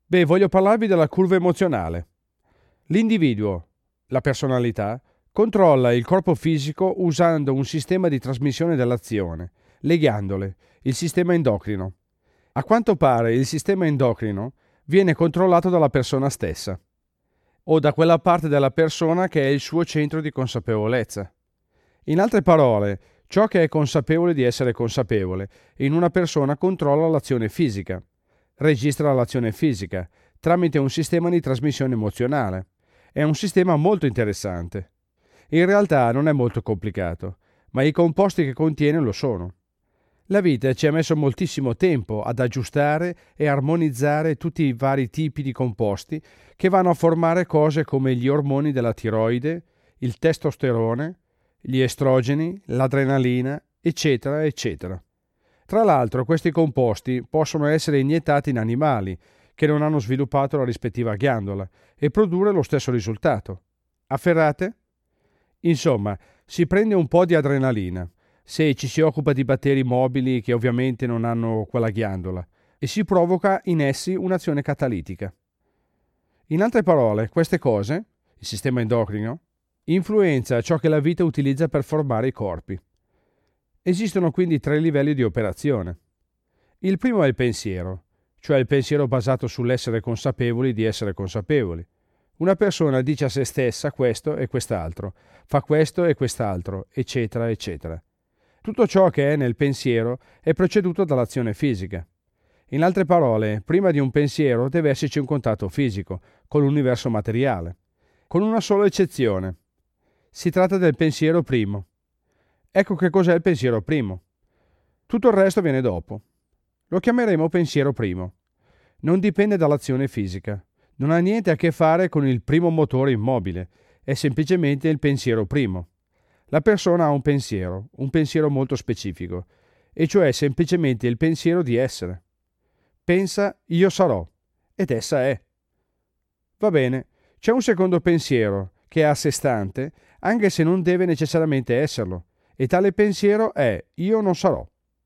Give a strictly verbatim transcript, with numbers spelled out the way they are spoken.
Beh, voglio parlarvi della curva emozionale. L'individuo, la personalità, controlla il corpo fisico usando un sistema di trasmissione dell'azione, le ghiandole, il sistema endocrino. A quanto pare il sistema endocrino viene controllato dalla persona stessa, o da quella parte della persona che è il suo centro di consapevolezza. In altre parole, ciò che è consapevole di essere consapevole in una persona controlla l'azione fisica, registra l'azione fisica tramite un sistema di trasmissione emozionale. È un sistema molto interessante. In realtà non è molto complicato, ma i composti che contiene lo sono. La vita ci ha messo moltissimo tempo ad aggiustare e armonizzare tutti i vari tipi di composti che vanno a formare cose come gli ormoni della tiroide, il testosterone, gli estrogeni, l'adrenalina, eccetera, eccetera. Tra l'altro, questi composti possono essere iniettati in animali che non hanno sviluppato la rispettiva ghiandola e produrre lo stesso risultato. Afferrate? Insomma, si prende un po' di adrenalina, se ci si occupa di batteri mobili che ovviamente non hanno quella ghiandola, e si provoca in essi un'azione catalitica. In altre parole, queste cose, il sistema endocrino, influenza ciò che la vita utilizza per formare i corpi. Esistono quindi tre livelli di operazione. Il primo è il pensiero, cioè il pensiero basato sull'essere consapevoli di essere consapevoli. Una persona dice a se stessa questo e quest'altro, fa questo e quest'altro, eccetera, eccetera. Tutto ciò che è nel pensiero è preceduto dall'azione fisica. In altre parole, prima di un pensiero deve esserci un contatto fisico con l'universo materiale, con una sola eccezione. Si tratta del pensiero primo. Ecco che cos'è il pensiero primo. Tutto il resto viene dopo. Lo chiameremo pensiero primo. Non dipende dall'azione fisica. Non ha niente a che fare con il primo motore immobile. È semplicemente il pensiero primo. La persona ha un pensiero, un pensiero molto specifico, e cioè semplicemente il pensiero di essere. Pensa io sarò, ed essa è. Va bene, c'è un secondo pensiero, che è a sé stante, anche se non deve necessariamente esserlo, e tale pensiero è io non sarò.